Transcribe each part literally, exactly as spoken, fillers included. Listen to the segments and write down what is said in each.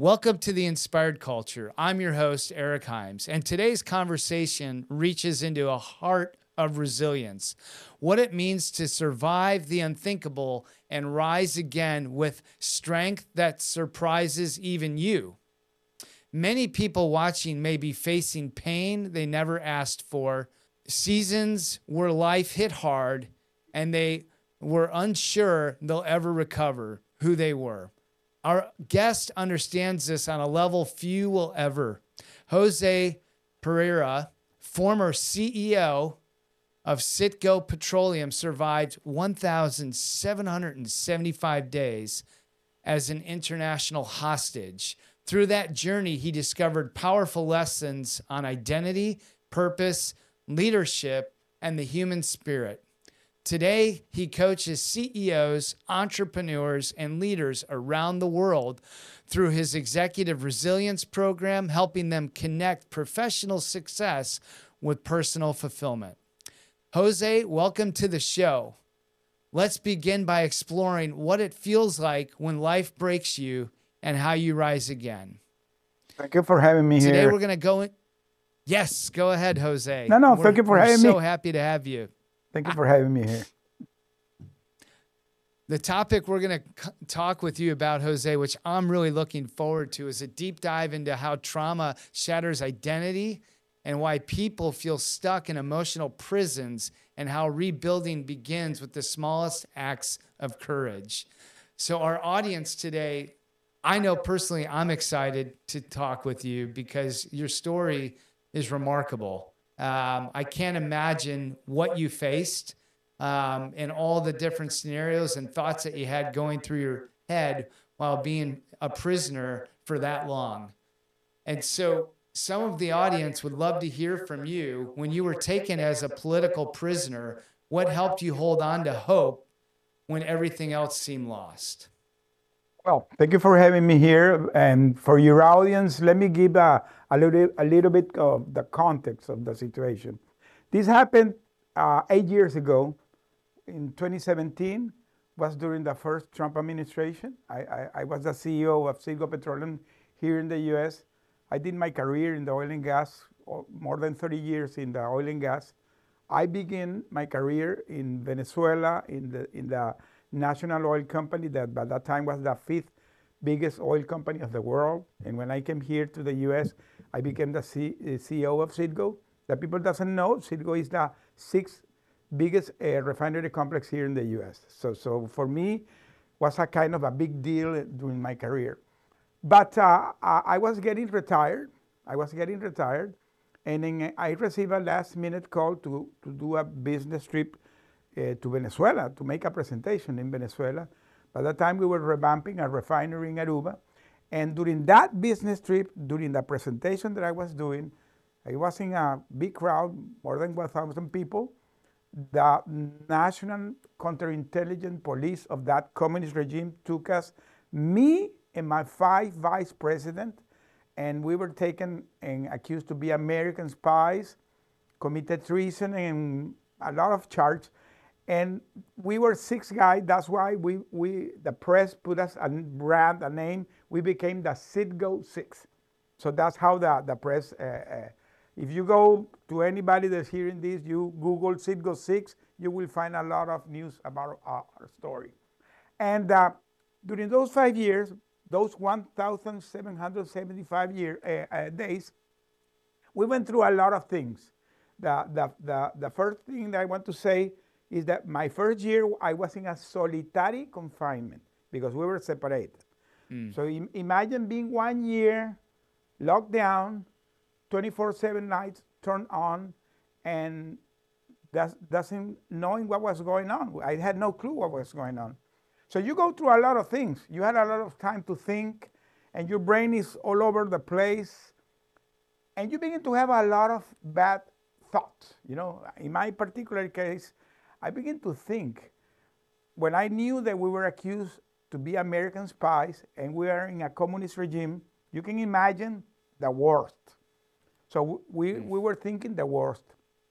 Welcome to The Inspired Culture. I'm your host, Eric Himes, and today's conversation reaches into a heart of resilience, what it means to survive the unthinkable and rise again with strength that surprises even you. Many people watching may be facing pain they never asked for, seasons where life hit hard, and they were unsure they'll ever recover who they were. Our guest understands this on a level few will ever. Jose Pereira, former C E O of Citgo Petroleum, survived one thousand seven hundred seventy-five days as an international hostage. Through that journey, he discovered powerful lessons on identity, purpose, leadership, and the human spirit. Today, he coaches C E Os, entrepreneurs, and leaders around the world through his executive resilience program, helping them connect professional success with personal fulfillment. Jose, welcome to the show. Let's begin by exploring what it feels like when life breaks you and how you rise again. Thank you for having me Today, here. Today, we're going to go in. Yes, go ahead, Jose. No, no, we're, thank you for we're having so me. so happy to have you. Thank you for having me here. The topic we're going to talk with you about, Jose, which I'm really looking forward to, is a deep dive into how trauma shatters identity and why people feel stuck in emotional prisons and how rebuilding begins with the smallest acts of courage. So our audience today, I know personally I'm excited to talk with you because your story is remarkable. Um, I can't imagine what you faced um, and all the different scenarios and thoughts that you had going through your head while being a prisoner for that long. And so some of the audience would love to hear from you when you were taken as a political prisoner. What helped you hold on to hope when everything else seemed lost? Well, thank you for having me here. And for your audience, let me give a, a, little, a little bit of the context of the situation. This happened uh, eight years ago. In twenty seventeen, was during the first Trump administration. I, I, I was the C E O of Citgo Petroleum here in the U S. I did my career in the oil and gas, more than thirty years in the oil and gas. I began my career in Venezuela in the, in the National Oil Company that by that time was the fifth biggest oil company of the world. And when I came here to the U S, I became the C- CEO of Citgo. The people doesn't know, Citgo is the sixth biggest uh, refinery complex here in the U S. So, so for me, was a kind of a big deal during my career. But uh, I was getting retired. I was getting retired, and then I received a last-minute call to, to do a business trip uh, to Venezuela, to make a presentation in Venezuela. By that time, we were revamping a refinery in Aruba. And during that business trip, during the presentation that I was doing, I was in a big crowd, more than one thousand people. The National Counterintelligence Police of that communist regime took us, me and my five vice presidents, and we were taken and accused to be American spies, committed treason, and a lot of charges. And we were six guys. That's why we, we the press put us a brand, a name. We became the Citgo Six. So that's how the, the press, uh, uh, if you go to anybody that's hearing this, you Google Citgo Six, you will find a lot of news about our, our story. And uh, during those five years, those one thousand seven hundred seventy-five year, uh, uh, days, we went through a lot of things. The, the, the, the first thing that I want to say is that my first year, I was in a solitary confinement because we were separated. Mm. So im- imagine being one year locked down, twenty-four seven lights turned on, and that's, doesn't knowing what was going on. I had no clue what was going on. So you go through a lot of things. You had a lot of time to think, and your brain is all over the place, and you begin to have a lot of bad thoughts. You know, in my particular case, I began to think, when I knew that we were accused to be American spies and we are in a communist regime, you can imagine the worst. So we, we were thinking the worst.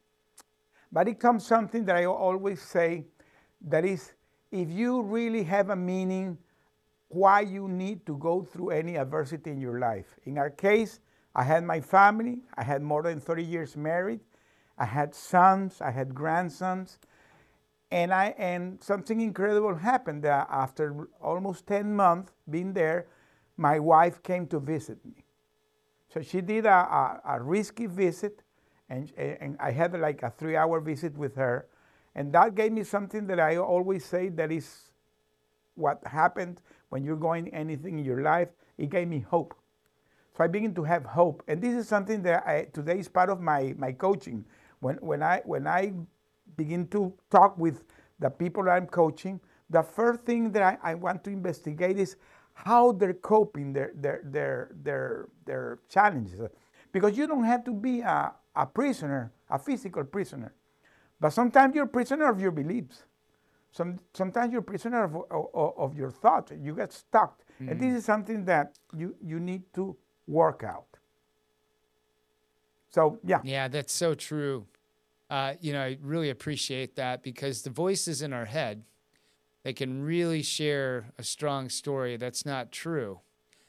But it comes something that I always say, that is, if you really have a meaning, why you need to go through any adversity in your life. In our case, I had my family. I had more than thirty years married. I had sons. I had grandsons. And I and something incredible happened. Uh, after almost ten months being there, my wife came to visit me. So she did a, a, a risky visit, and, and I had like a three-hour visit with her. And that gave me something that I always say that is what happened when you're going anything in your life. It gave me hope. So I begin to have hope. And this is something that I, today is part of my, my coaching. When, when, I, when I begin to talk with the people that I'm coaching, the first thing that I, I want to investigate is how they're coping their, their, their, their, their challenges. Because you don't have to be a, a prisoner, a physical prisoner. But sometimes you're a prisoner of your beliefs. Some, sometimes you're a prisoner of, of, of your thoughts. You get stuck. Mm. And this is something that you, you need to work out. So, yeah. Yeah, that's so true. Uh, you know, I really appreciate that, because the voices in our head, they can really share a strong story that's not true.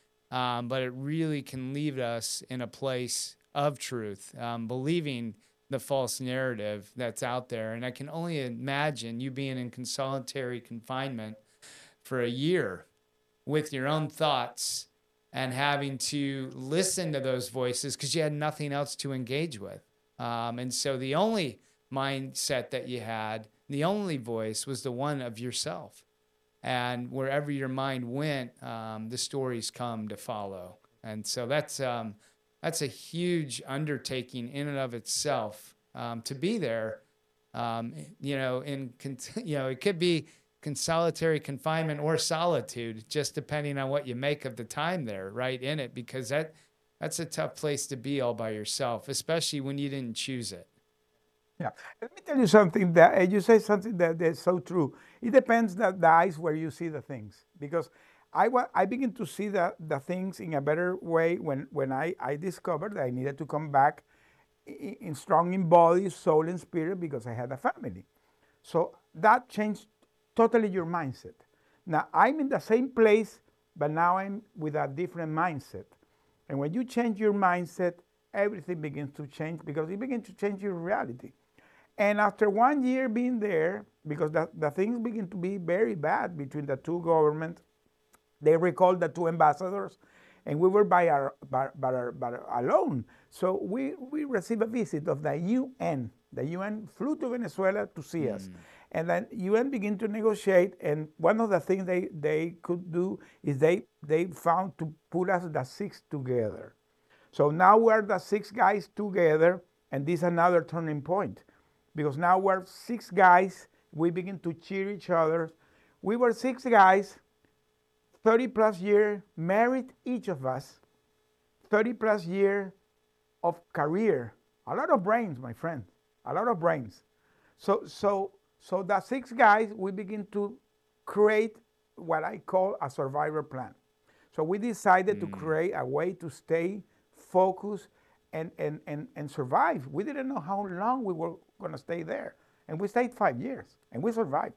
Um, but it really can leave us in a place of truth, um, believing the false narrative that's out there. And I can only imagine you being in solitary confinement for a year with your own thoughts and having to listen to those voices because you had nothing else to engage with. Um, and so the only mindset that you had, the only voice, was the one of yourself. And wherever your mind went, um, the stories come to follow. And so that's um, that's a huge undertaking in and of itself, um, to be there. Um, you know, in you know, it could be solitary confinement or solitude, just depending on what you make of the time there, right in it, because that that's a tough place to be all by yourself, especially when you didn't choose it. Yeah. Let me tell you something that uh, you say something that is so true. It depends that the eyes where you see the things, because I wa- I begin to see the, the things in a better way when, when I, I discovered that I needed to come back in, in strong in body, soul, and spirit, because I had a family. So that changed totally your mindset. Now I'm in the same place, but now I'm with a different mindset. And when you change your mindset, everything begins to change, because it begins to change your reality. And after one year being there, because the, the things begin to be very bad between the two governments, they recalled the two ambassadors, and we were by our, by, by our, by our alone. So we, we received a visit of the U N. The U N flew to Venezuela to see mm. us. And then U N began to negotiate, and one of the things they, they could do is they, they found to put us the six together. So now we're the six guys together, and this is another turning point. Because now we're six guys, we begin to cheer each other. We were six guys, thirty plus years, married each of us, thirty plus years of career. A lot of brains, my friend, a lot of brains. So, so, so the six guys, we begin to create what I call a survivor plan. So we decided mm. to create a way to stay focused and, and, and, and survive. We didn't know how long we were going to stay there. And we stayed five years, and we survived.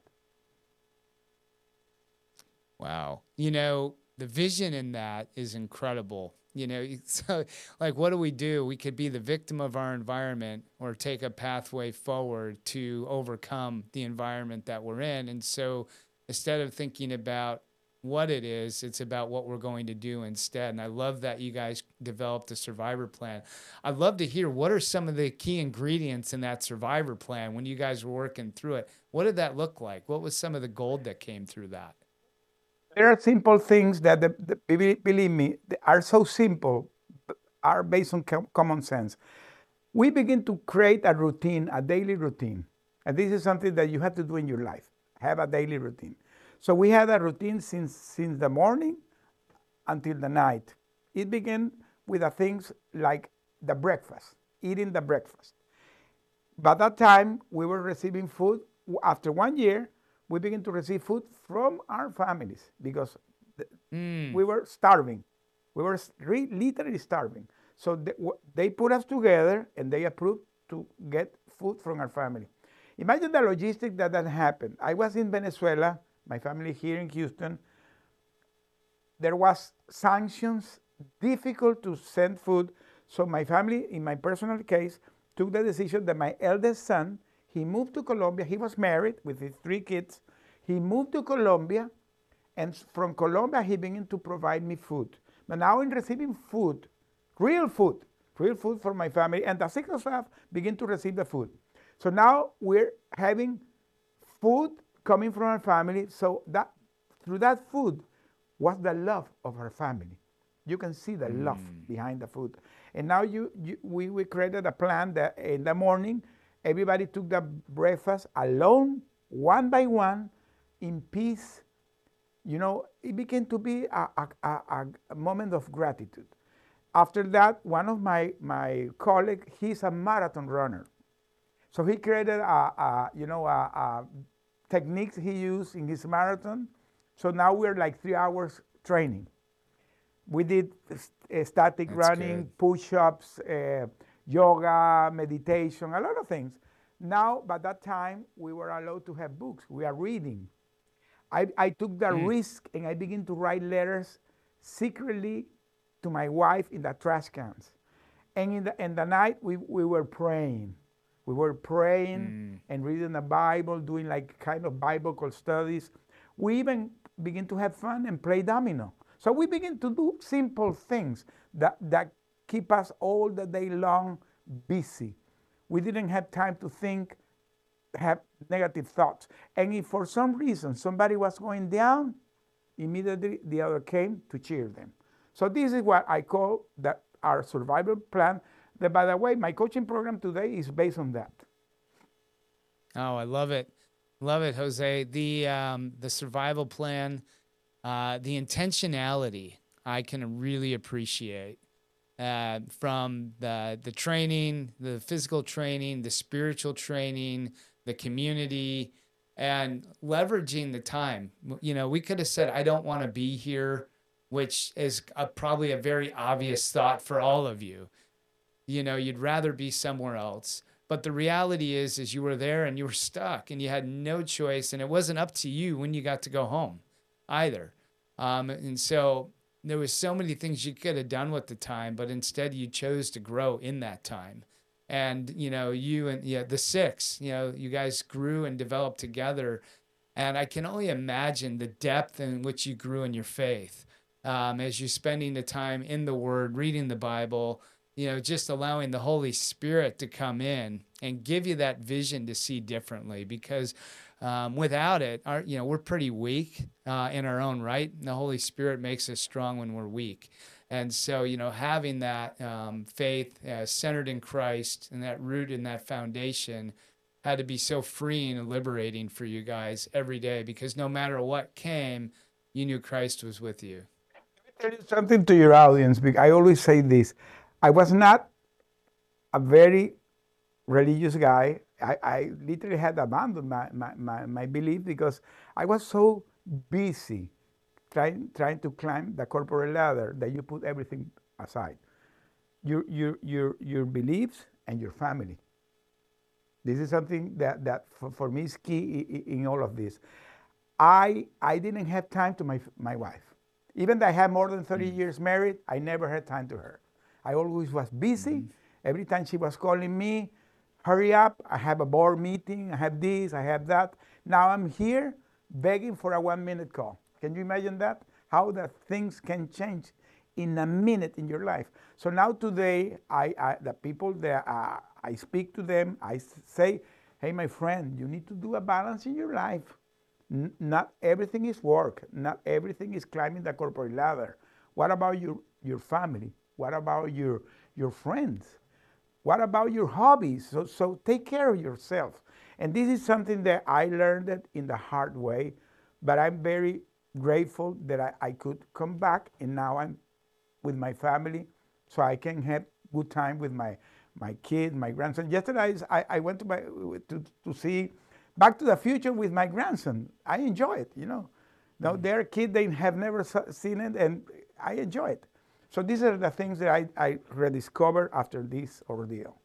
Wow. You know, the vision in that is incredible. You know, so like, what do we do? We could be the victim of our environment or take a pathway forward to overcome the environment that we're in. And so instead of thinking about what it is, it's about what we're going to do instead. And I love that you guys developed a survivor plan. I'd love to hear, what are some of the key ingredients in that survivor plan when you guys were working through it? What did that look like? What was some of the gold that came through that? There are simple things that, the, the, believe me, they are so simple, are based on com- common sense. We begin to create a routine, a daily routine. And this is something that you have to do in your life, have a daily routine. So we had a routine since, since the morning until the night. It began with the things like the breakfast, eating the breakfast. By that time, we were receiving food. After one year, we began to receive food from our families, because the, mm. we were starving. We were re- literally starving. So they, they put us together, and they approved to get food from our family. Imagine the logistics that that happened. I was in Venezuela, my family here in Houston. there was sanctions, difficult to send food. So my family, in my personal case, took the decision that my eldest son, he moved to Colombia. He was married with his three kids. He moved to Colombia, and from Colombia, he began to provide me food. But now in receiving food, real food, real food for my family, and the Signos staff begin to receive the food. So now we're having food coming from our family. So that through that food was the love of our family. You can see the love behind the food. And now you, you we, we created a plan that in the morning, everybody took the breakfast alone, one by one, in peace. You know, it began to be a, a, a, a moment of gratitude. After that, one of my, my colleagues, he's a marathon runner. So he created a, a you know, a, a techniques he used in his marathon. So now we're like three hours training. We did uh, static That's running, good. push-ups, uh, yoga, meditation, a lot of things. Now, by that time, we were allowed to have books. We are reading. I, I took the Mm. risk and I began to write letters secretly to my wife in the trash cans. And in the, in the night, we, we were praying. We were praying Mm. and reading the Bible, doing like kind of biblical studies. We even begin to have fun and play domino. So we begin to do simple things that, that keep us all the day long busy. We didn't have time to think, have negative thoughts. And if for some reason somebody was going down, immediately the other came to cheer them. So this is what I call that our survival plan. That, by the way, my coaching program today is based on that. Oh, I love it. Love it, Jose. The um, the survival plan, uh, the intentionality, I can really appreciate uh, from the the training, the physical training, the spiritual training, the community, and leveraging the time. You know, we could have said, "I don't want to be here," which is a, probably a very obvious thought for all of you. You know, you'd rather be somewhere else. But the reality is, is you were there and you were stuck and you had no choice, and it wasn't up to you when you got to go home either. Um, and so there was so many things you could have done with the time, but instead you chose to grow in that time. And, you know, you and yeah, the six, you know, you guys grew and developed together. And I can only imagine the depth in which you grew in your faith um, as you're spending the time in the Word, reading the Bible, you know, just allowing the Holy Spirit to come in and give you that vision to see differently. Because um, without it, our, you know, we're pretty weak uh, in our own right. And the Holy Spirit makes us strong when we're weak. And so, you know, having that um, faith uh, centered in Christ and that root in that foundation had to be so freeing and liberating for you guys every day, because no matter what came, you knew Christ was with you. Let me tell you something to your audience, because I always say this. I was not a very religious guy. I, I literally had abandoned my, my, my, my belief because I was so busy trying, trying to climb the corporate ladder that you put everything aside. Your, your, your, your beliefs and your family. This is something that, that for, for me is key in, in all of this. I, I didn't have time to my, my wife. Even though I had more than thirty mm. years married, I never had time to her. I always was busy. Mm-hmm. Every time she was calling me, hurry up, I have a board meeting, I have this, I have that. Now I'm here begging for a one minute call. Can you imagine that? How the things can change in a minute in your life. So now today, I, I the people that uh, I speak to them, I say, hey, my friend, you need to do a balance in your life. N- not everything is work. Not everything is climbing the corporate ladder. What about your, your family? What about your, your friends? What about your hobbies? So, so take care of yourself. And this is something that I learned it in the hard way, but I'm very grateful that I, I could come back, and now I'm with my family so I can have good time with my, my kid, my grandson. Yesterday I, I went to, my, to, to see Back to the Future with my grandson. I enjoy it, you know. Now mm-hmm. They're kids, they have never seen it, and I enjoy it. So these are the things that I, I rediscovered after this ordeal.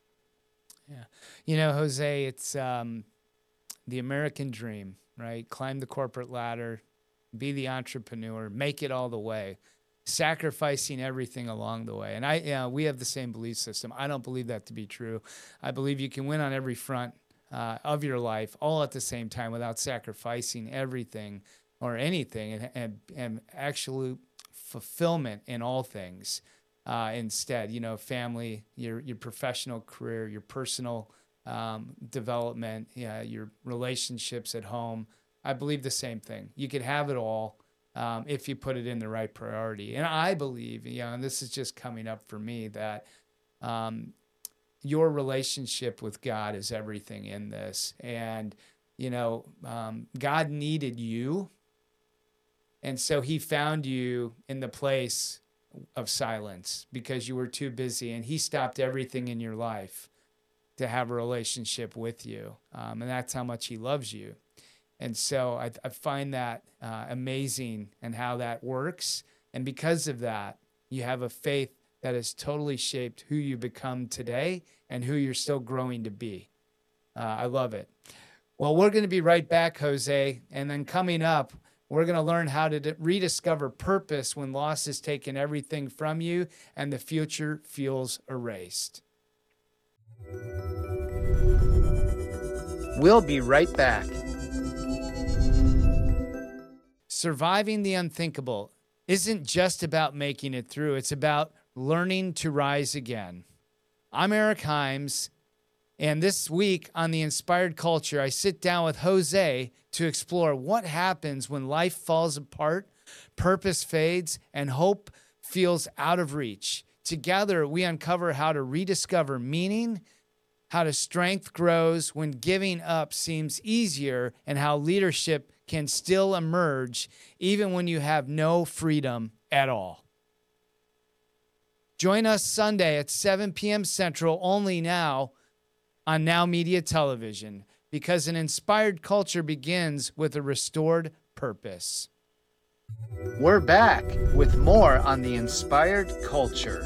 Yeah. You know, Jose, it's um, the American dream, right? Climb the corporate ladder, be the entrepreneur, make it all the way, sacrificing everything along the way. And I, yeah, we have the same belief system. I don't believe that to be true. I believe you can win on every front uh, of your life all at the same time without sacrificing everything or anything, and, and, and absolute fulfillment in all things. Uh, instead, you know, family, your your professional career, your personal um, development, yeah, your relationships at home. I believe the same thing. You could have it all um, if you put it in the right priority. And I believe, you know, and this is just coming up for me, that um, your relationship with God is everything in this. And, you know, um, God needed you. And so he found you in the place of silence because you were too busy, and he stopped everything in your life to have a relationship with you. Um, and that's how much he loves you. And so I, I find that uh, amazing and how that works. And because of that, you have a faith that has totally shaped who you become today and who you're still growing to be. Uh, I love it. Well, we're going to be right back, Jose. And then coming up, we're going to learn how to d- rediscover purpose when loss has taken everything from you and the future feels erased. We'll be right back. Surviving the unthinkable isn't just about making it through. It's about learning to rise again. I'm Eric Himes, and this week on The Inspired Culture, I sit down with Jose to explore what happens when life falls apart, purpose fades, and hope feels out of reach. Together, we uncover how to rediscover meaning, how to strength grows when giving up seems easier, and how leadership can still emerge even when you have no freedom at all. Join us Sunday at seven p.m. Central, only now on Now Media Television, because an inspired culture begins with a restored purpose. We're back with more on The Inspired Culture.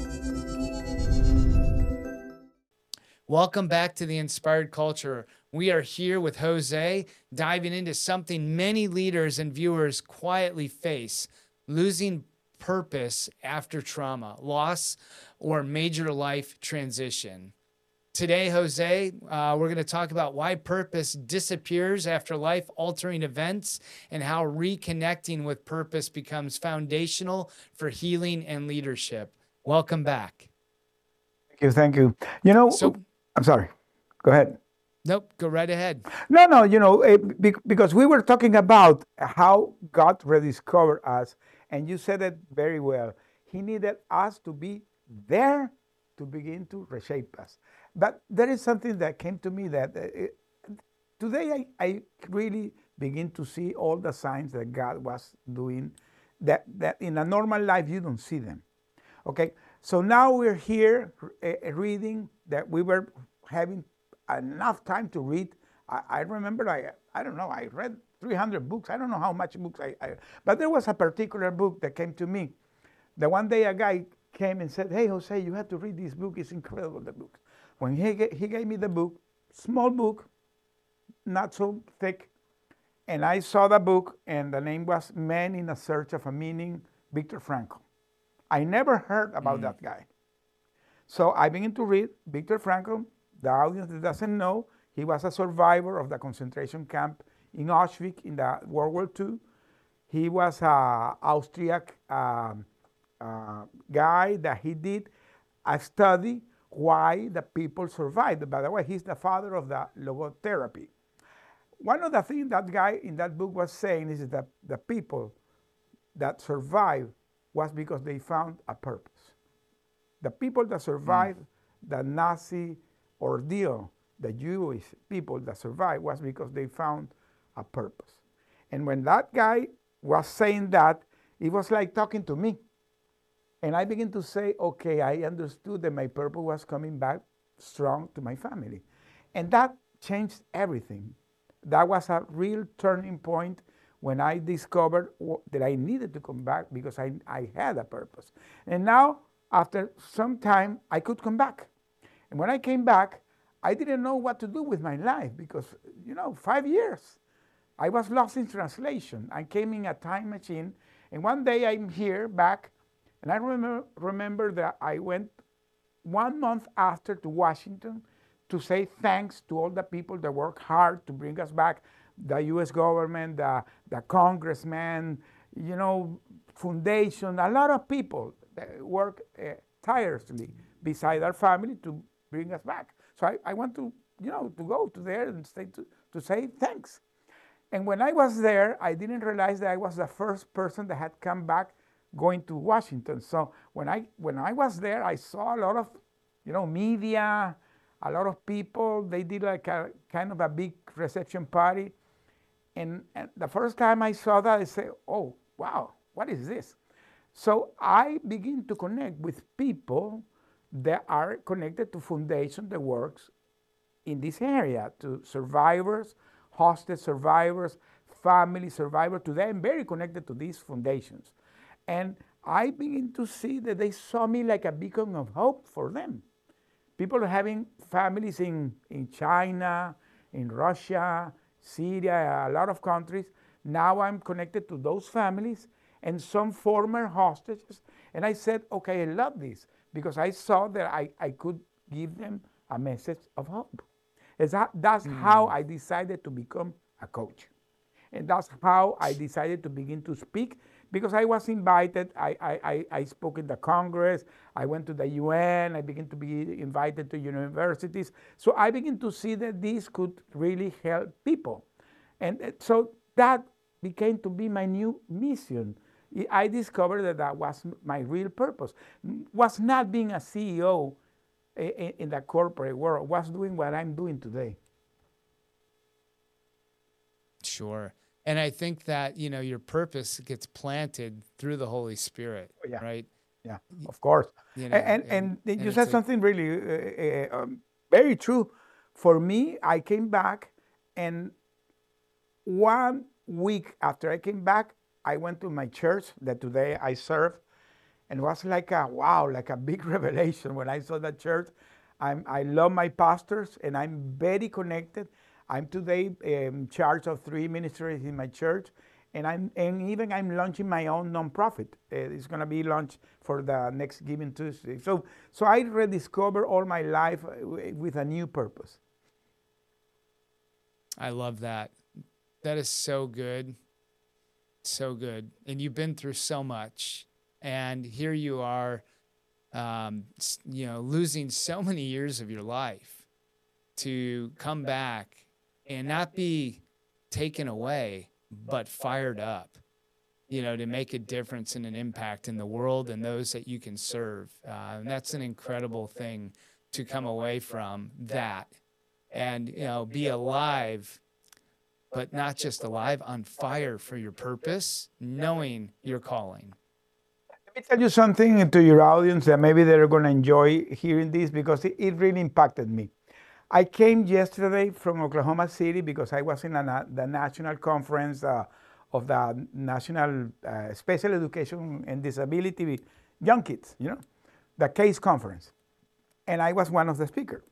Welcome back to The Inspired Culture. We are here with Jose, diving into something many leaders and viewers quietly face: losing purpose after trauma, loss, or major life transition. Today, Jose, uh, we're going to talk about why purpose disappears after life-altering events and how reconnecting with purpose becomes foundational for healing and leadership. Welcome back. Thank you. Thank you. You know, So, I'm sorry. Go ahead. Nope, go right ahead. No, no, you know, eh, be- because we were talking about how God rediscovered us, and you said it very well. He needed us to be there to begin to reshape us. But there is something that came to me that uh, today I, I really begin to see all the signs that God was doing that, that in a normal life you don't see them. Okay, so now we're here uh, reading that we were having enough time to read. I, I remember I I don't know, I read three hundred books. I don't know how much books I, I but there was a particular book that came to me. The one day a guy came and said, "Hey, Jose, you have to read this book. It's incredible, the book." When he, he gave me the book, small book, not so thick, and I saw the book, and the name was Men in a Search of a Meaning, Viktor Frankl. I never heard about mm. that guy. So I began to read Viktor Frankl. The audience that doesn't know, he was a survivor of the concentration camp in Auschwitz in the World War Two. He was an Austriac um, uh, guy that he did a study why the people survived. By the way, he's the father of the logotherapy. One of the things that guy in that book was saying is that the people that survived was because they found a purpose. The people that survived mm. the Nazi ordeal, the Jewish people that survived, was because they found a purpose. And when that guy was saying that, it was like talking to me. And I began to say, okay, I understood that my purpose was coming back strong to my family. And that changed everything. That was a real turning point when I discovered that I needed to come back because I, I had a purpose. And now, after some time, I could come back. And when I came back, I didn't know what to do with my life because, you know, five years. I was lost in translation. I came in a time machine, and one day I'm here back, and I remember remember that I went one month after to Washington to say thanks to all the people that work hard to bring us back, the U S government, the, the congressmen, you know, foundation, a lot of people that work uh, tirelessly beside our family to bring us back. So I, I want to, you know, to go to there and say to, to say thanks. And when I was there, I didn't realize that I was the first person that had come back going to Washington. So when I when I was there, I saw a lot of, you know, media, a lot of people. They did like a kind of a big reception party. And, and the first time I saw that, I said, oh, wow, what is this? So I begin to connect with people that are connected to foundation that works in this area, to survivors, hostage survivors, family survivors. Today I'm very connected to these foundations. And I begin to see that they saw me like a beacon of hope for them. People are having families in, in China, in Russia, Syria, a lot of countries. Now I'm connected to those families and some former hostages. And I said, okay, I love this because I saw that I, I could give them a message of hope. That, that's mm. how I decided to become a coach. And that's how I decided to begin to speak, because I was invited. I, I, I spoke in the Congress. I went to the U N. I began to be invited to universities. So I began to see that this could really help people. And so that became to be my new mission. I discovered that that was my real purpose. Was not being a C E O in the corporate world, was doing what I'm doing today. Sure. And I think that, you know, your purpose gets planted through the Holy Spirit, yeah. right? Yeah, of course. You know, and, and, and, and you said something like, really uh, um, very true. For me, I came back, and one week after I came back, I went to my church that today I serve. And it was like a, wow, like a big revelation when I saw that church. I'm, I love my pastors, and I'm very connected. I'm today in charge of three ministries in my church, and I'm and even I'm launching my own nonprofit. Uh, it's going to be launched for the next Giving Tuesday. So, so I rediscover all my life with a new purpose. I love that. That is so good, so good. And you've been through so much. And here you are, um, you know, losing so many years of your life to come back and not be taken away, but fired up, you know, to make a difference and an impact in the world and those that you can serve. Uh, and that's an incredible thing to come away from that and, you know, be alive, but not just alive, on fire for your purpose, knowing your calling. Let me tell you something to your audience that maybe they're going to enjoy hearing this, because it, it really impacted me. I came yesterday from Oklahoma City because I was in a, the national conference uh, of the National uh, Special Education and Disability Young Kids, you know, the CASE conference. And I was one of the speakers.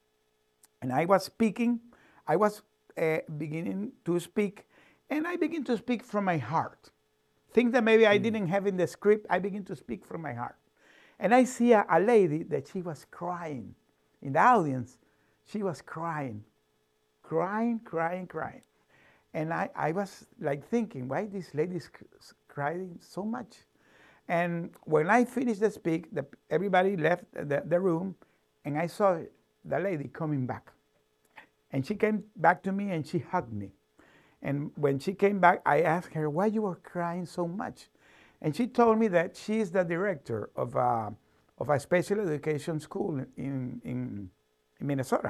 And I was speaking, I was uh, beginning to speak, and I began to speak from my heart. Things that maybe I didn't have in the script, I begin to speak from my heart. And I see a, a lady that she was crying in the audience. She was crying, crying, crying, crying. And I, I was like thinking, why this lady is crying so much? And when I finished the speak, the, everybody left the, the room, and I saw the lady coming back. And she came back to me and she hugged me. And when she came back, I asked her, why you were crying so much? And she told me that she is the director of a, of a special education school in, in, in Minnesota.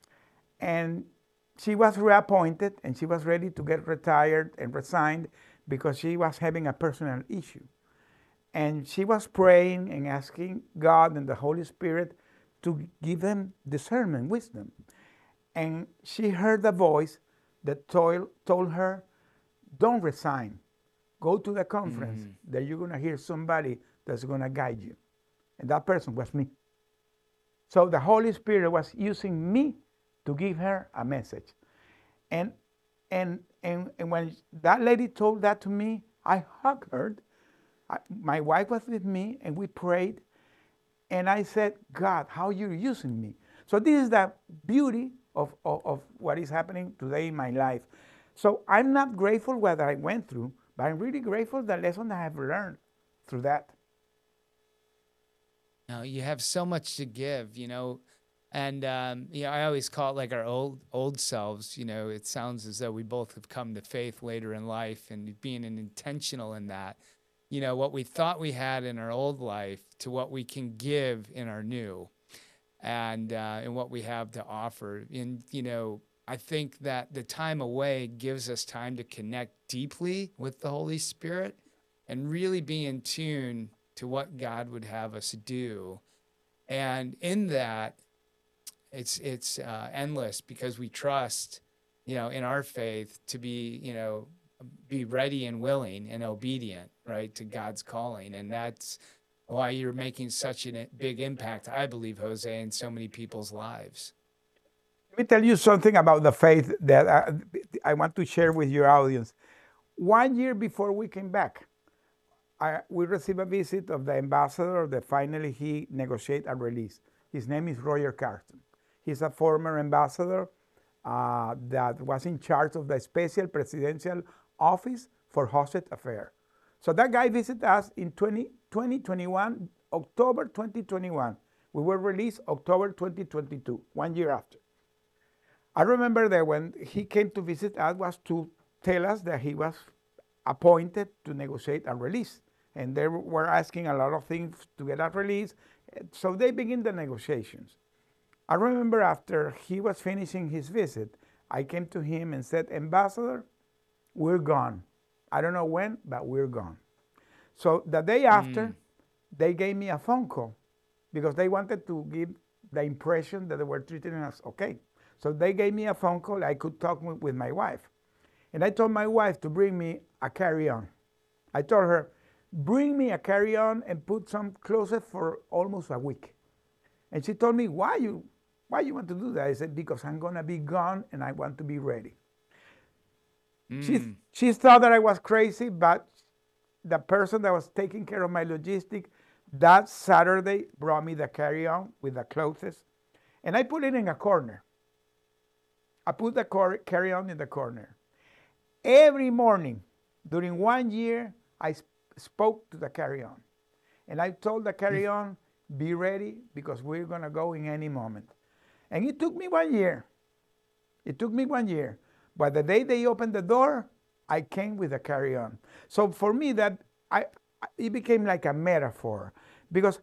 And she was reappointed, and she was ready to get retired and resigned because she was having a personal issue. And she was praying and asking God and the Holy Spirit to give them discernment, wisdom. And she heard a voice that told, told her, don't resign. Go to the conference, mm. that you're going to hear somebody that's going to guide you. And that person was me. So the Holy Spirit was using me to give her a message. And And, and, and when that lady told that to me, I hugged her. I, my wife was with me, and we prayed. And I said, God, how you're using me. So this is the beauty of, of, of what is happening today in my life. So I'm not grateful what I went through, but I'm really grateful the lesson I have learned through that. Now, you have so much to give, you know, and, um, you know, I always call it like our old, old selves. You know, it sounds as though we both have come to faith later in life, and being an intentional in that, you know, what we thought we had in our old life to what we can give in our new, and, uh, and what we have to offer. And, you know, I think that the time away gives us time to connect deeply with the Holy Spirit and really be in tune to what God would have us do. And in that, it's it's uh, endless, because we trust, you know, in our faith to be, you know, be ready and willing and obedient, right, to God's calling. And that's why you're making such a big impact, I believe, Jose, in so many people's lives. Let me tell you something about the faith that I, I want to share with your audience. One year before we came back, I, we received a visit of the ambassador that finally he negotiated a release. His name is Roger Carson. He's a former ambassador uh, that was in charge of the Special Presidential Office for Hostage Affairs. So that guy visited us in twenty twenty-one, October twenty twenty-one. We were released October twenty twenty-two, one year after. I remember that when he came to visit us was to tell us that he was appointed to negotiate a release. And they were asking a lot of things to get a release. So they begin the negotiations. I remember after he was finishing his visit, I came to him and said, Ambassador, we're gone. I don't know when, but we're gone. So the day after, mm. they gave me a phone call because they wanted to give the impression that they were treating us okay. So they gave me a phone call. I could talk with my wife. And I told my wife to bring me a carry-on. I told her, bring me a carry-on and put some clothes for almost a week. And she told me, why you, why you want to do that? I said, because I'm going to be gone and I want to be ready. Mm. She, she thought that I was crazy, but the person that was taking care of my logistics that Saturday brought me the carry-on with the clothes. And I put it in a corner. I put the carry-on in the corner. Every morning during one year, I sp- spoke to the carry-on. And I told the carry-on, be ready because we're going to go in any moment. And it took me one year. It took me one year. But the day they opened the door, I came with the carry-on. So for me, that I, it became like a metaphor. Because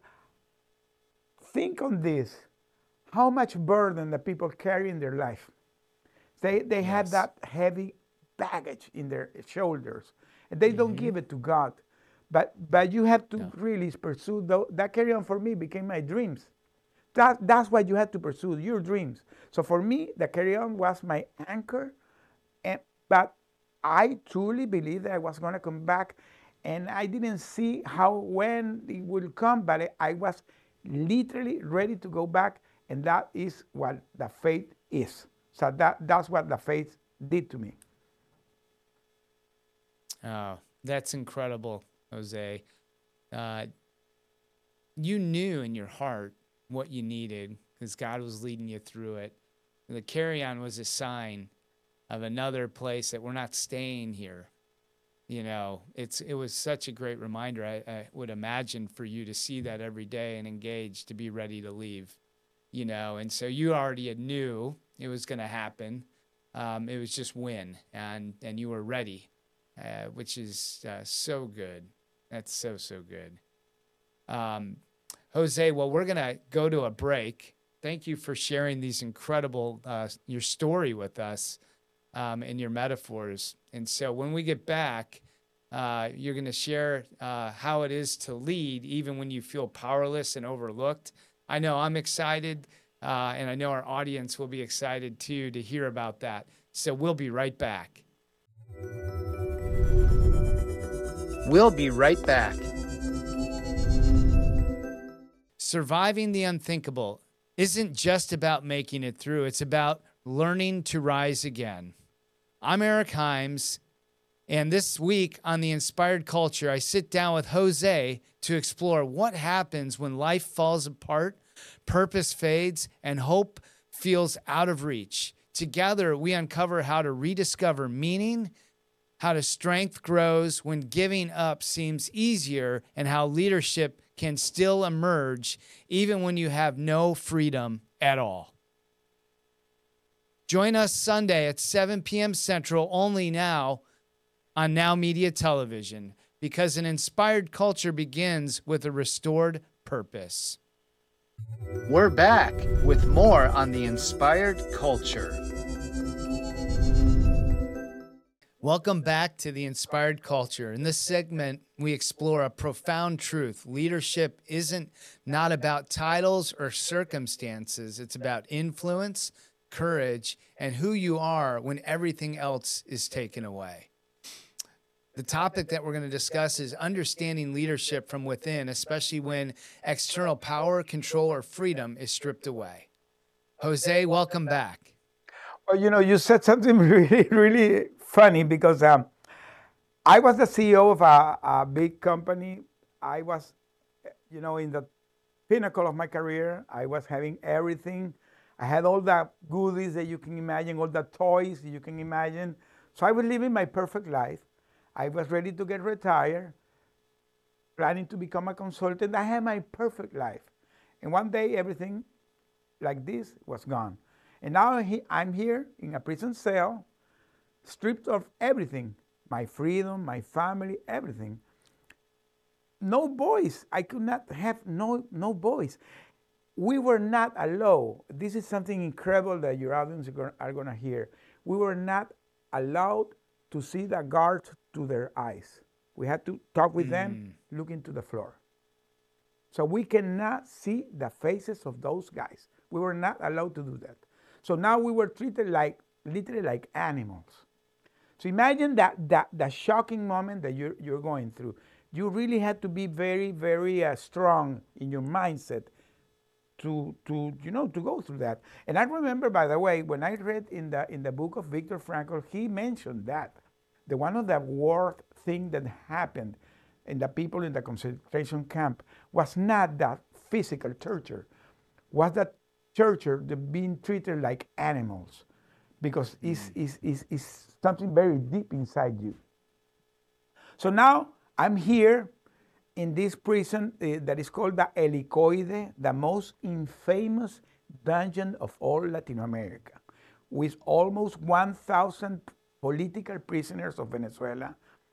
think on this, how much burden the people carry in their life. They, they yes. had that heavy baggage in their shoulders. And they mm-hmm. don't give it to God. But but you have to no. really pursue the, that carry-on. For me became my dreams. That that's what you had to pursue, your dreams. So for me, the carry-on was my anchor. And but I truly believed that I was going to come back, and I didn't see how when it would come, but I, I was literally ready to go back, and that is what the faith is. So that that's what the faith did to me. Oh, that's incredible, Jose. Uh, you knew in your heart what you needed because God was leading you through it. The carry-on was a sign of another place that we're not staying here. You know, it's it was such a great reminder. I, I would imagine for you to see that every day and engage to be ready to leave. You know, and so you already knew it was going to happen. Um, it was just when, and and you were ready. Uh, which is uh, so good. That's so, so good. Um, Jose, well, we're going to go to a break. Thank you for sharing these incredible, uh, your story with us um, and your metaphors. And so when we get back, uh, you're going to share uh, how it is to lead even when you feel powerless and overlooked. I know I'm excited, uh, and I know our audience will be excited too to hear about that. So we'll be right back. We'll be right back. Surviving the unthinkable isn't just about making it through. It's about learning to rise again. I'm Eric Himes, and this week on The Inspired Culture, I sit down with Jose to explore what happens when life falls apart, purpose fades, and hope feels out of reach. Together, we uncover how to rediscover meaning, how to strength grows when giving up seems easier, and how leadership can still emerge even when you have no freedom at all. Join us Sunday at seven p.m. Central, only now on Now Media Television, because an inspired culture begins with a restored purpose. We're back with more on The Inspired Culture. Welcome back to The Inspired Culture. In this segment, we explore a profound truth. Leadership isn't not about titles or circumstances. It's about influence, courage, and who you are when everything else is taken away. The topic that we're going to discuss is understanding leadership from within, especially when external power, control, or freedom is stripped away. Jose, welcome back. Well, you know, you said something really, really funny because um, I was the C E O of a, a big company. I was, you know, in the pinnacle of my career. I was having everything. I had all the goodies that you can imagine, all the toys that you can imagine. So I was living my perfect life. I was ready to get retired, planning to become a consultant. I had my perfect life. And one day, everything like this was gone. And now he, I'm here in a prison cell, stripped of everything, my freedom, my family, everything. No voice. I could not have no, no voice. We were not allowed. This is something incredible that your audience are going to hear. We were not allowed to see the guards to their eyes. We had to talk with mm. them, look into the floor. So we cannot see the faces of those guys. We were not allowed to do that. So now we were treated like, literally like animals. So imagine that, that, that shocking moment that you're, you're going through. You really had to be very, very uh, strong in your mindset to, to, you know, to go through that. And I remember, by the way, when I read in the, in the book of Viktor Frankl, he mentioned that. The one of the worst thing that happened in the people in the concentration camp was not that physical torture, was that torture, the being treated like animals, because mm. it's, it's, it's, it's something very deep inside you. So now I'm here in this prison uh, that is called the Helicoide, the most infamous dungeon of all Latin America, with almost one thousand political prisoners of Venezuela.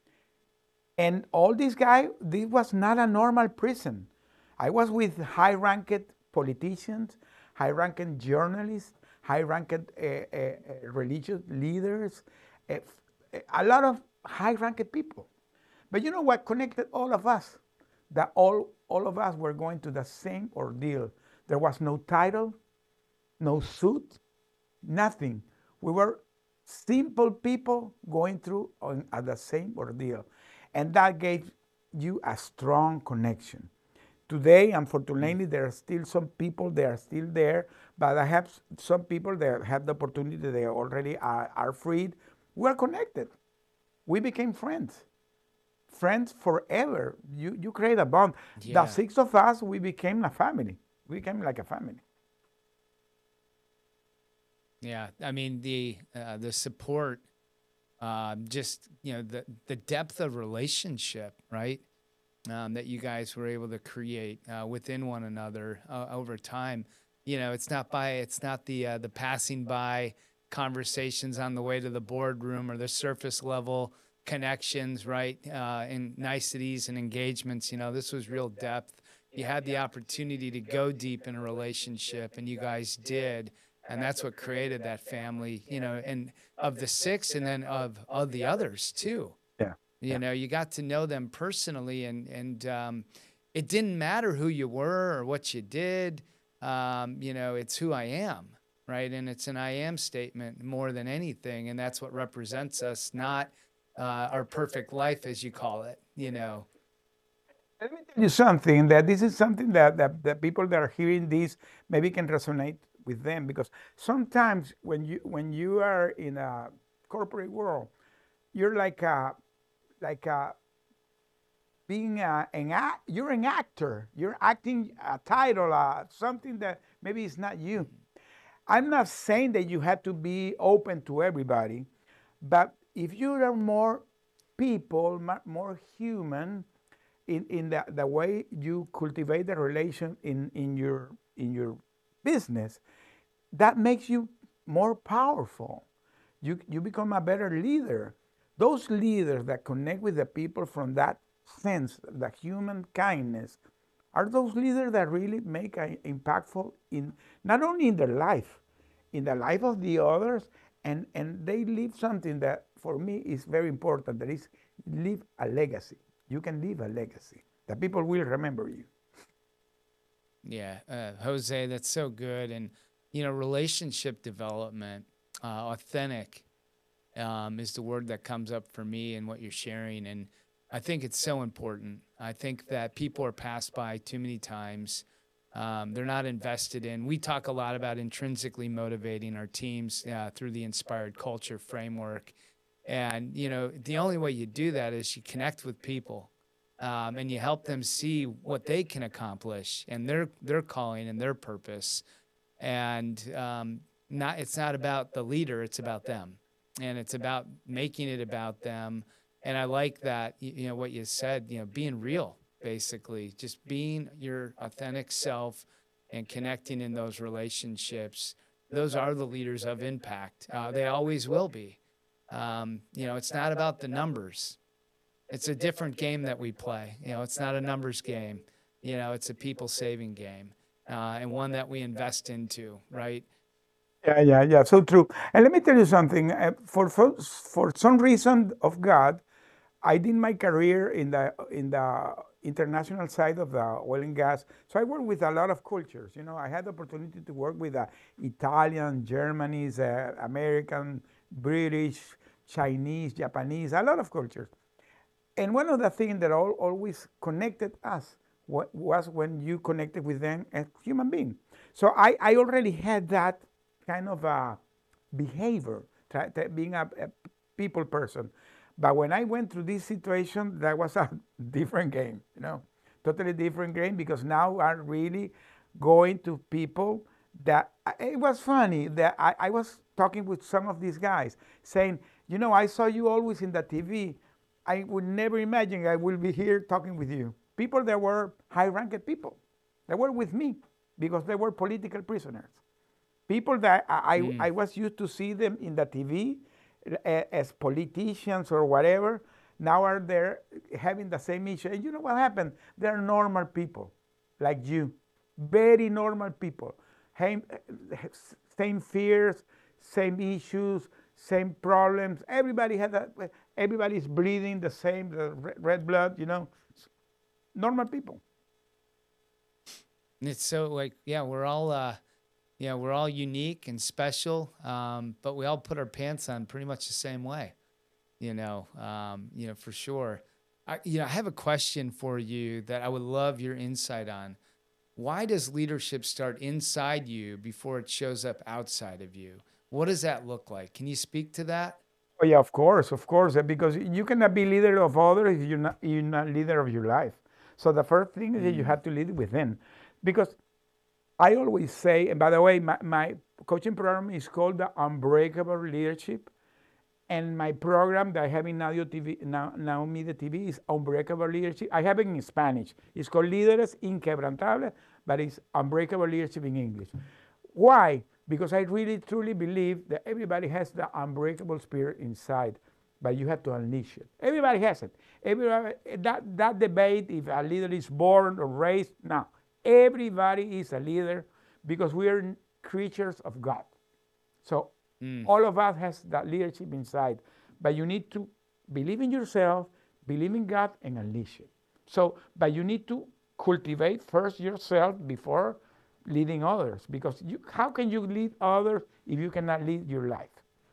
And all these guys, this was not a normal prison. I was with high-ranked politicians, high-ranked journalists, high-ranked uh, uh, religious leaders, uh, a lot of high-ranked people. But you know what connected all of us? That all, all of us were going to the same ordeal. There was no title, no suit, nothing. We were simple people going through on, at the same ordeal. And that gave you a strong connection. Today, unfortunately, there are still some people that are still there, but I have some people that have the opportunity, they already are, are freed. We are connected. We became friends. Friends forever. You, you create a bond. Yeah. The six of us, we became a family. We became like a family. Yeah, I mean, the uh, the support, uh, just, you know, the, the depth of relationship, right, um, that you guys were able to create uh, within one another uh, over time. You know, it's not by, it's not the uh, the passing by conversations on the way to the boardroom or the surface level connections, right, uh, and niceties and engagements. You know, this was real depth. You had the opportunity to go deep in a relationship, and you guys did. And that's what created that family, you know, and of the six and then of, of the others too. Yeah. You yeah. know, you got to know them personally, and, and um, it didn't matter who you were or what you did. Um, you know, it's who I am, right? And it's an I am statement more than anything. And that's what represents us, not uh, our perfect life, as you call it, you know. Let me tell you something, that this is something that, that, that people that are hearing this maybe can resonate with them, because sometimes when you when you are in a corporate world. You're like a, like a, being a, an act, you're an actor. You're acting a title, uh, something that maybe it's not you. I'm not saying that you have to be open to everybody, but if you are more people, more human, in, in the, the way you cultivate the relation in, in your in your business, that makes you more powerful. You you become a better leader. Those leaders that connect with the people from that sense, the human kindness, are those leaders that really make an impactful in not only in their life, in the life of the others, and, and they leave something that for me is very important, that is leave a legacy. You can leave a legacy that people will remember you. Yeah, uh, Jose, that's so good. And, you know, relationship development, uh, authentic um, is the word that comes up for me in what you're sharing. And I think it's so important. I think that people are passed by too many times. Um, they're not invested in. We talk a lot about intrinsically motivating our teams uh, through the Inspired Culture framework. And, you know, the only way you do that is you connect with people um, and you help them see what they can accomplish and their, their calling and their purpose. And um, not, it's not about the leader, it's about them. And it's about making it about them. And I like that, you know, what you said, you know, being real, basically, just being your authentic self and connecting in those relationships. Those are the leaders of impact. Uh, they always will be. Um, you know, it's not about the numbers. It's a different game that we play. You know, it's not a numbers game. You know, it's a people saving game, uh, and one that we invest into, right? Yeah, yeah, yeah. So true. And let me tell you something. Uh, for, for for some reason of God, I did my career in the in the international side of the oil and gas. So I worked with a lot of cultures. You know, I had the opportunity to work with uh, Italian, Germans, uh, American, British, Chinese, Japanese, a lot of cultures. And one of the things that all, always connected us wa- was when you connected with them as human being. So I, I already had that kind of a behavior, try, try- being a, a people person. But when I went through this situation, that was a different game, you know, totally different game, because now I'm really going to people that it was funny that I, I was talking with some of these guys saying, you know, I saw you always in the T V. I would never imagine I will be here talking with you. People that were high-ranked people, they were with me because they were political prisoners. People that I, Mm. I, I was used to see them in the T V as politicians or whatever, now are there having the same issue. And you know what happened? They're normal people like you, very normal people. Same fears, same issues, same problems. Everybody had that. Everybody's breathing the same, the red blood, you know, normal people. And it's so like, yeah, we're all, uh, you know, we're all unique and special, um, but we all put our pants on pretty much the same way, you know, um, you know, for sure. I, you know, I have a question for you that I would love your insight on. Why does leadership start inside you before it shows up outside of you? What does that look like? Can you speak to that? Oh yeah, of course, of course, because you cannot be leader of others if you're not you're not leader of your life. So the first thing is that you Mm. have to lead within, because I always say, and by the way, my, my coaching program is called the Unbreakable Leadership, and my program that I have in Now T V, now, now Media T V is Unbreakable Leadership. I have it in Spanish. It's called Líderes Inquebrantables, but it's Unbreakable Leadership in English. Why? Because I really truly believe that everybody has the unbreakable spirit inside, but you have to unleash it. Everybody has it. Everybody, that, that debate, if a leader is born or raised, no. Everybody is a leader because we are creatures of God. So mm. all of us has that leadership inside, but you need to believe in yourself, believe in God, and unleash it. So, but you need to cultivate first yourself before leading others, because you, how can you lead others if you cannot lead your life?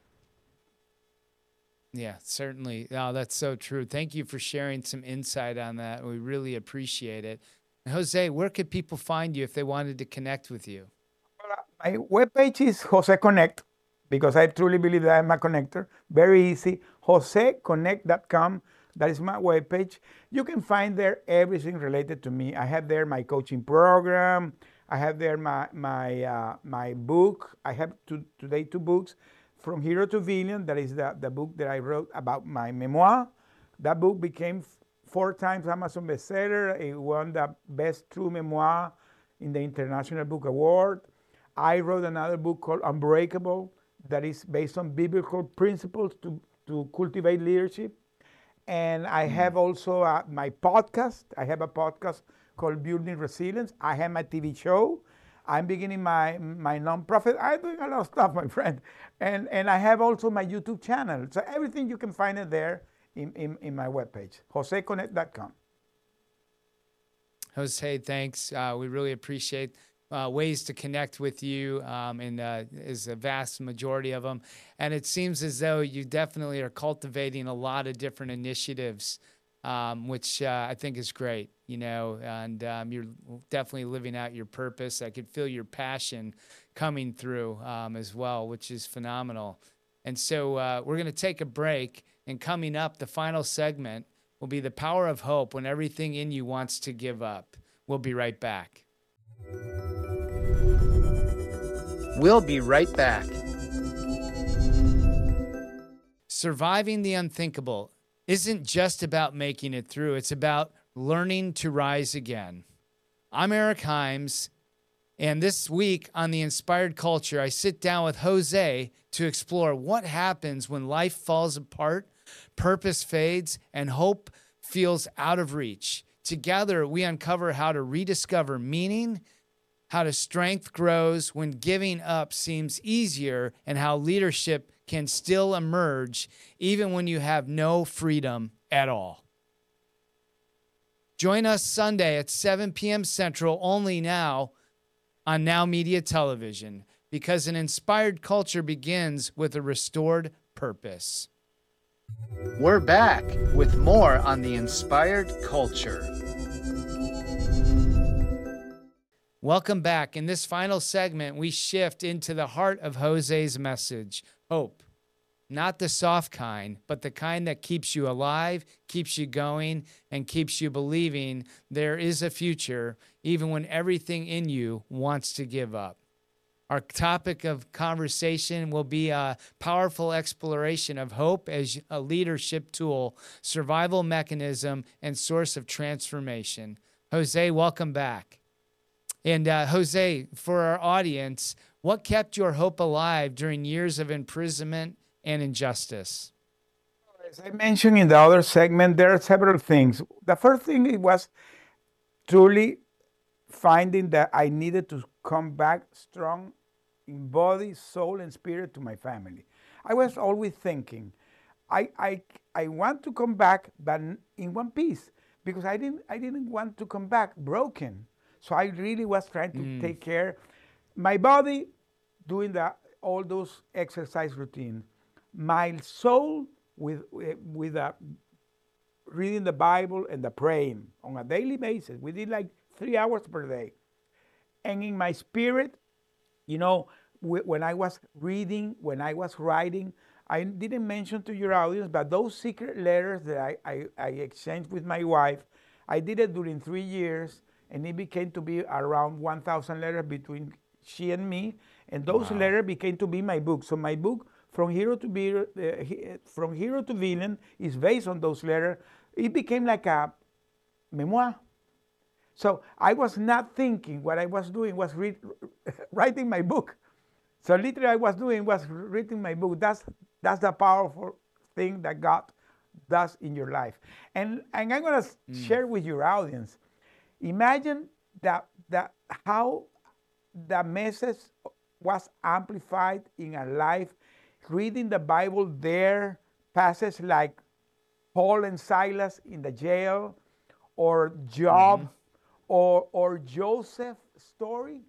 Yeah, certainly. Oh, that's so true. Thank you for sharing some insight on that. We really appreciate it. Jose, where could people find you if they wanted to connect with you? Well, my webpage is Jose Connect because I truly believe that I'm a connector. Very easy. Jose Connect dot com. That is my webpage. You can find there everything related to me. I have there my coaching program. I have there my my uh, my book. I have to, today two books, From Hero to Villain. That is the, the book that I wrote about my memoir. That book became four times Amazon bestseller. It won the best true memoir in the International Book Award. I wrote another book called Unbreakable that is based on biblical principles to, to cultivate leadership. And I have also uh, my podcast. I have a podcast called Building Resilience. I have my T V show. I'm beginning my my nonprofit. I'm doing a lot of stuff, my friend. And and I have also my YouTube channel. So everything you can find it there in, in, in my webpage, Jose Connect dot com. Jose, thanks. Uh, we really appreciate uh, ways to connect with you, um, and uh, is a vast majority of them. And it seems as though you definitely are cultivating a lot of different initiatives, um, which uh, I think is great, you know, and um, you're definitely living out your purpose. I could feel your passion coming through um, as well, which is phenomenal. And so uh, we're going to take a break, and coming up, the final segment will be the power of hope when everything in you wants to give up. We'll be right back. We'll be right back. Surviving the unthinkable isn't just about making it through. It's about learning to rise again. I'm Eric Himes, and this week on The Inspired Culture, I sit down with Jose to explore what happens when life falls apart, purpose fades, and hope feels out of reach. Together, we uncover how to rediscover meaning, how to strength grows when giving up seems easier, and how leadership can still emerge even when you have no freedom at all. Join us Sunday at seven p.m. Central, only now on Now Media Television, because an inspired culture begins with a restored purpose. We're back with more on The Inspired Culture. Welcome back. In this final segment, we shift into the heart of Jose's message, hope. Not the soft kind, but the kind that keeps you alive, keeps you going, and keeps you believing there is a future, even when everything in you wants to give up. Our topic of conversation will be a powerful exploration of hope as a leadership tool, survival mechanism, and source of transformation. Jose, welcome back. And uh, Jose, for our audience, what kept your hope alive during years of imprisonment and injustice? As I mentioned in the other segment, there are several things. The first thing it was truly finding that I needed to come back strong in body, soul, and spirit to my family. I was always thinking, I, I, I want to come back, but in one piece, because I didn't, I didn't want to come back broken. So I really was trying to mm. take care my body, doing the, all those exercise routines, my soul with with a, reading the Bible and the praying on a daily basis. We did like three hours per day, and in my spirit, you know, when I was reading, when I was writing, I didn't mention to your audience, but those secret letters that I, I, I exchanged with my wife, I did it during three years, and it became to be around one thousand letters between she and me, and those wow. letters became to be my book. So my book, From Hero to be, uh, From Hero to Villain, is based on those letters. It became like a memoir. So I was not thinking. What I was doing was read, writing my book. So literally I was doing was reading my book. That's that's the powerful thing that God does in your life. And, and I'm going to mm. share with your audience. Imagine that, that how the message was amplified in a life, reading the Bible there, passages like Paul and Silas in the jail, or Job, mm-hmm. or, or Joseph's story.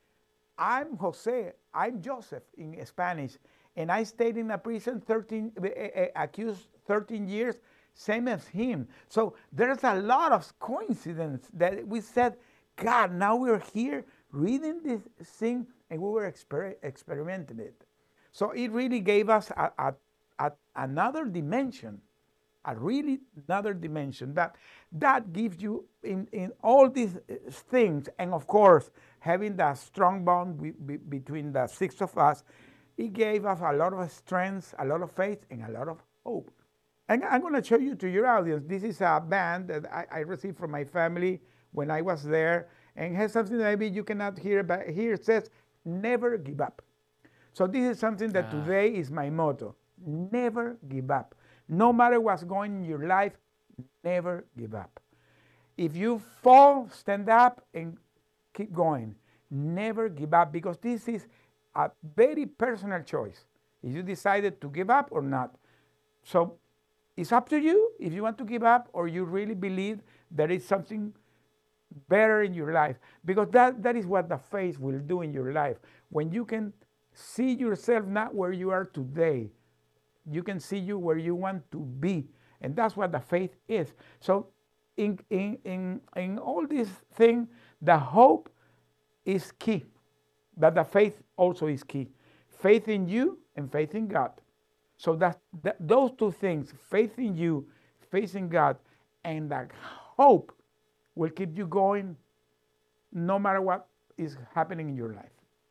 I'm Jose, I'm Joseph in Spanish, and I stayed in a prison thirteen, uh, accused thirteen years, same as him. So there's a lot of coincidence that we said, God, now we're here reading this thing, and we were exper- experimenting it. So it really gave us a, a, a, another dimension, a really another dimension that that gives you in, in all these things. And of course, having that strong bond be, be, between the six of us, it gave us a lot of strength, a lot of faith, and a lot of hope. And I'm going to show you to your audience. This is a band that I, I received from my family when I was there, and has something that maybe you cannot hear, but here it says, never give up. So this is something that Ah. today is my motto. Never give up. No matter what's going in your life, never give up. If you fall, stand up and keep going. Never give up, because this is a very personal choice. If you decided to give up or not. So it's up to you if you want to give up or you really believe there is something better in your life, because that, that is what the faith will do in your life. When you can see yourself not where you are today, you can see you where you want to be, and that's what the faith is. So in in in, in all these things, the hope is key, but the faith also is key. Faith in you and faith in God. So that, that those two things, faith in you, faith in God, and that hope will keep you going no matter what is happening in your life.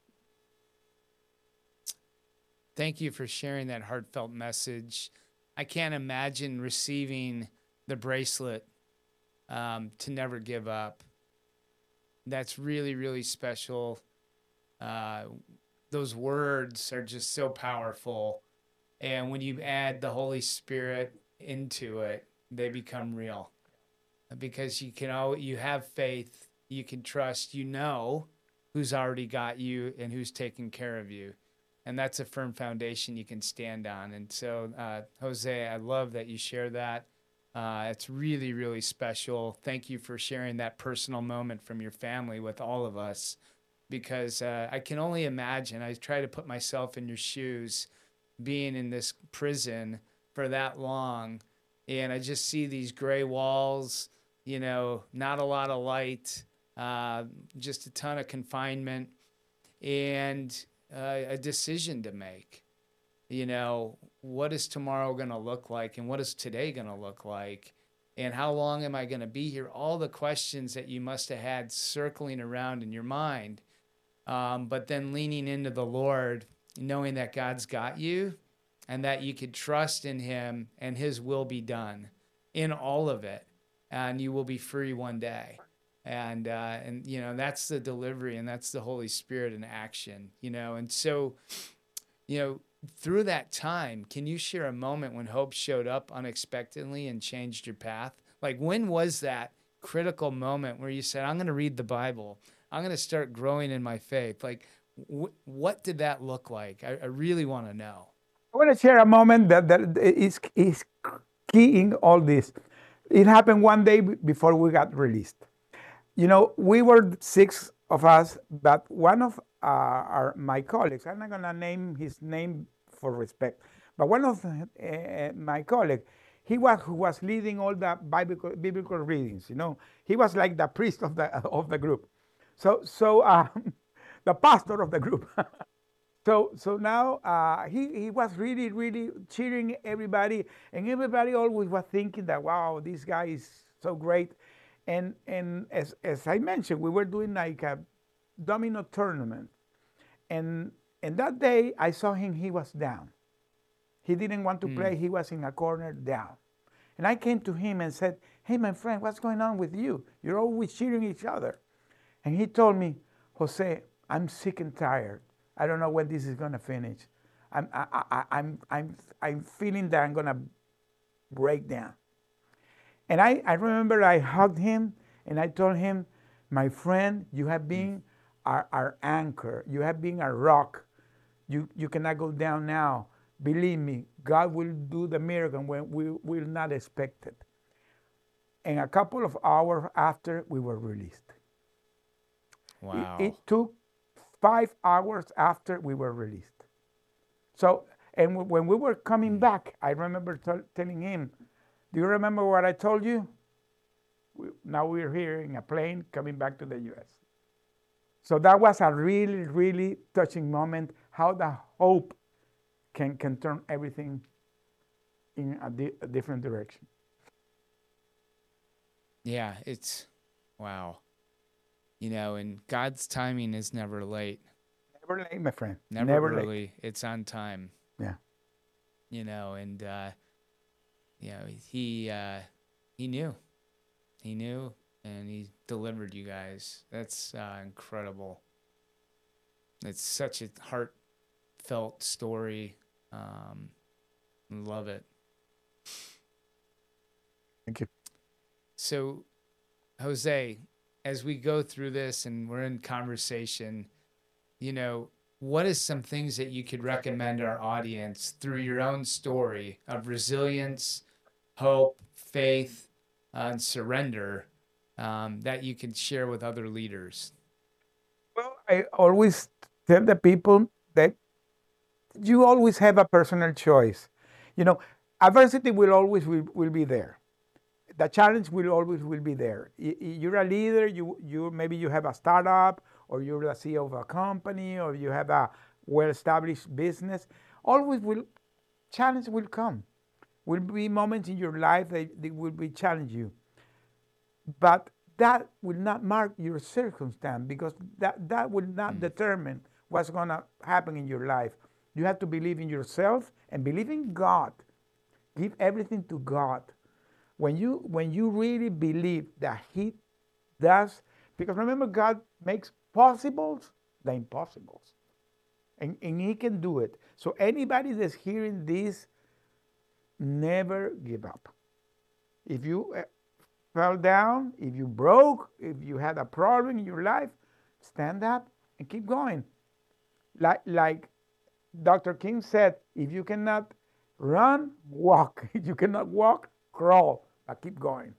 Thank you for sharing that heartfelt message. I can't imagine receiving the bracelet um, to never give up. That's really, really special. Uh, those words are just so powerful. And when you add the Holy Spirit into it, they become real. Because you can all, you have faith, you can trust, you know who's already got you and who's taking care of you. And that's a firm foundation you can stand on. And so, uh, Jose, I love that you share that. Uh, it's really, really special. Thank you for sharing that personal moment from your family with all of us, because uh, I can only imagine. I try to put myself in your shoes, being in this prison for that long, and I just see these gray walls, you know, not a lot of light, uh, just a ton of confinement, and uh, a decision to make. You know, what is tomorrow going to look like, and what is today going to look like, and how long am I going to be here? All the questions that you must have had circling around in your mind, um, but then leaning into the Lord, knowing that God's got you and that you could trust in him and his will be done in all of it, and you will be free one day. And, uh, and, you know, that's the delivery, and that's the Holy Spirit in action, you know? And so, you know, through that time, can you share a moment when hope showed up unexpectedly and changed your path? Like, when was that critical moment where you said, I'm going to read the Bible, I'm going to start growing in my faith? Like, wh- what did that look like? I, I really want to know. I want to share a moment that, that is, is key in all this. It happened one day before we got released. You know, we were six of us, but one of uh, our, my colleagues, I'm not going to name his name for respect, but one of uh, my colleagues, he was who was leading all the biblical, biblical readings. You know, he was like the priest of the of the group. So, so uh, the pastor of the group. So, so now uh, he, he was really, really cheering everybody, and everybody always was thinking that, wow, this guy is so great. And, and as, as I mentioned, we were doing like a domino tournament. And, and that day, I saw him, he was down. He didn't want to Mm. play, he was in a corner down. And I came to him and said, hey, my friend, what's going on with you? You're always cheering each other. And he told me, Jose, I'm sick and tired. I don't know when this is gonna finish. I'm, I, I, I'm, I'm, I'm feeling that I'm gonna break down. And I, I remember I hugged him and I told him, my friend, you have been our, our anchor. You have been our rock. You, you cannot go down now. Believe me, God will do the miracle when we will not expect it. And a couple of hours after, we were released. Wow. It, it took five hours after we were released. So, and w- when we were coming back, I remember t- telling him, do you remember what I told you? We, now we're here in a plane coming back to the U S. So that was a really, really touching moment, how the hope can can turn everything in a, di- a different direction. Yeah, it's wow. You know, and God's timing is never late, Never late, my friend. never Never late. early. It's on time. Yeah. You know, and uh, you know he uh, he knew, he knew, and he delivered you guys. That's uh, incredible. It's such a heartfelt story. Um, love it. Thank you. So, Jose, as we go through this and we're in conversation, you know, what is some things that you could recommend our audience through your own story of resilience, hope, faith, uh, and surrender um, that you can share with other leaders? Well, I always tell the people that you always have a personal choice. You know, adversity will always will, will be there. The challenge will always will be there. You're a leader. You you maybe you have a startup, or you're the C E O of a company, or you have a well-established business. Always will challenge will come. Will be moments in your life that, that will be challenge you. But that will not mark your circumstance, because that, that will not mm. determine what's going to happen in your life. You have to believe in yourself and believe in God. Give everything to God. When you when you really believe that He does, because remember, God makes possibles the impossibles, and, and He can do it. So anybody that's hearing this, never give up. If you uh, fell down, if you broke, if you had a problem in your life, stand up and keep going. Like like Doctor King said, if you cannot run, walk. If you cannot walk, crawl. But keep going.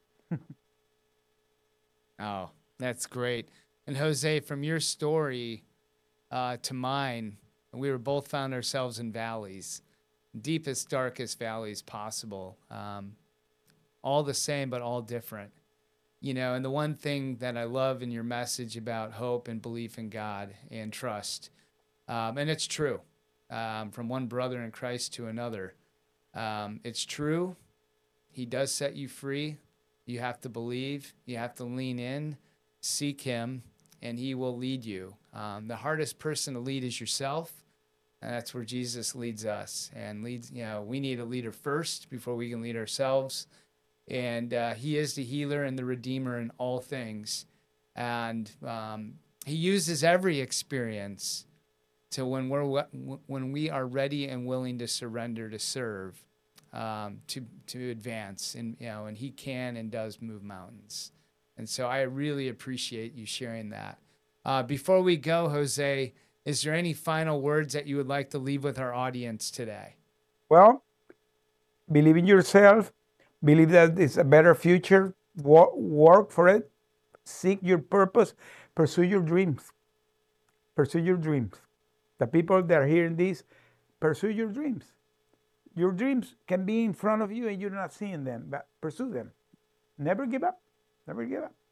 Oh, that's great. And Jose, from your story uh, to mine, we were both found ourselves in valleys, deepest, darkest valleys possible. Um, all the same, but all different. You know, and the one thing that I love in your message about hope and belief in God and trust, um, and it's true, um, from one brother in Christ to another. Um, it's true. He does set you free. You have to believe. You have to lean in, seek Him, and He will lead you. Um, the hardest person to lead is yourself, and that's where Jesus leads us. And leads, you know, we need a leader first before we can lead ourselves. And uh, He is the healer and the redeemer in all things. And um, He uses every experience to when we're when we are ready and willing to surrender to serve. Um, to to advance, and you know, and He can and does move mountains, and so I really appreciate you sharing that. Uh, before we go, Jose, is there any final words that you would like to leave with our audience today? Well, believe in yourself. Believe that it's a better future. Work, work for it. Seek your purpose. Pursue your dreams. Pursue your dreams. The people that are hearing this, pursue your dreams. Your dreams can be in front of you and you're not seeing them, but pursue them. Never give up. Never give up.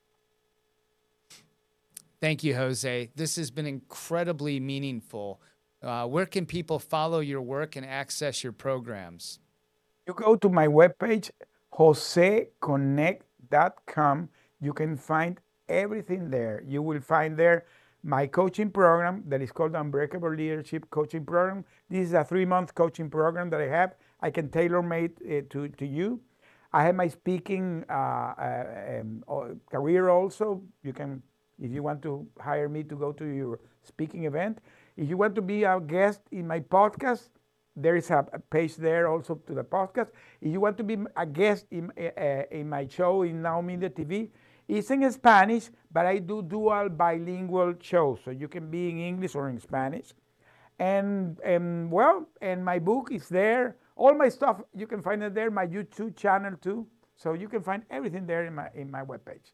Thank you, Jose. This has been incredibly meaningful. Uh, where can people follow your work and access your programs? You go to my webpage, jose connect dot com. You can find everything there. You will find there my coaching program that is called Unbreakable Leadership Coaching Program. This is a three-month coaching program that I have. I can tailor-made it to, to you. I have my speaking uh, uh, um, career also. You can, if you want to hire me to go to your speaking event. If you want to be a guest in my podcast, there is a, a page there also to the podcast. If you want to be a guest in, uh, in my show in Now Media T V, it's in Spanish, but I do dual bilingual shows, so you can be in English or in Spanish. And, and well, and my book is there. All my stuff, you can find it there, my YouTube channel too. So you can find everything there in my, in my webpage.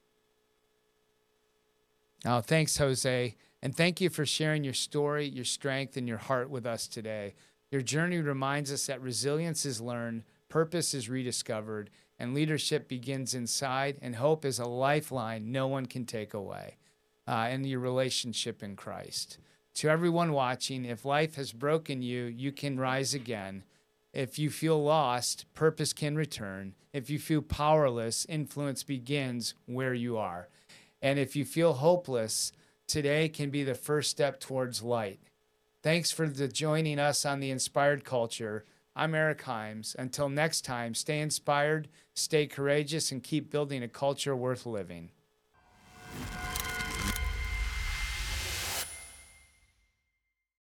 Oh, thanks, Jose. And thank you for sharing your story, your strength, and your heart with us today. Your journey reminds us that resilience is learned, purpose is rediscovered, and leadership begins inside, and hope is a lifeline no one can take away, uh, and your relationship in Christ. To everyone watching, if life has broken you, you can rise again. If you feel lost, purpose can return. If you feel powerless, influence begins where you are. And if you feel hopeless, today can be the first step towards light. Thanks for the joining us on The Inspired Culture. I'm Eric Himes. Until next time, stay inspired, stay courageous, and keep building a culture worth living.